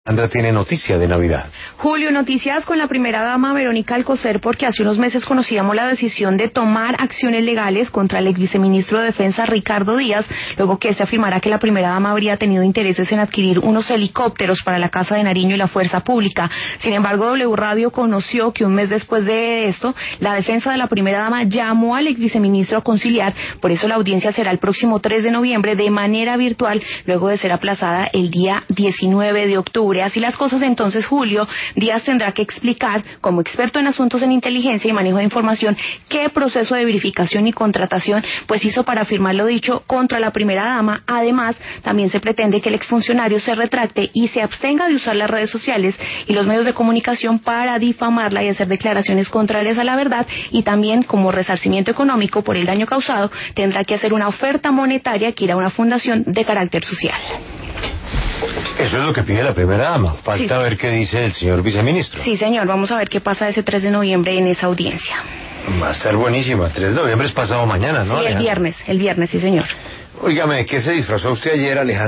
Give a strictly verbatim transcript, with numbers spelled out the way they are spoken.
Sandra tiene noticia de Navidad. Julio, noticias con la primera dama Verónica Alcocer, porque hace unos meses conocíamos la decisión de tomar acciones legales contra el ex viceministro de Defensa Ricardo Díaz, luego que este afirmara que la primera dama habría tenido intereses en adquirir unos helicópteros para la Casa de Nariño y la Fuerza Pública. Sin embargo, W Radio conoció que un mes después de esto, la defensa de la primera dama llamó al ex viceministro a conciliar, por eso la audiencia será el próximo tres de noviembre de manera virtual, luego de ser aplazada el día diecinueve de octubre. Así las cosas, entonces, Julio, Díaz tendrá que explicar, como experto en asuntos en inteligencia y manejo de información, qué proceso de verificación y contratación pues hizo para afirmar lo dicho contra la primera dama. Además, también se pretende que el exfuncionario se retracte y se abstenga de usar las redes sociales y los medios de comunicación para difamarla y hacer declaraciones contrarias a la verdad, y también, como resarcimiento económico por el daño causado, tendrá que hacer una oferta monetaria que irá a una fundación de carácter social. Eso es lo que pide la primera dama. Falta sí. ver qué dice el señor viceministro. Sí, señor. Vamos a ver qué pasa ese tres de noviembre en esa audiencia. Va a estar buenísima. tres de noviembre es pasado mañana, ¿no? Sí, el viernes. El viernes, sí, señor. Óigame, ¿qué se disfrazó usted ayer, Alejandro?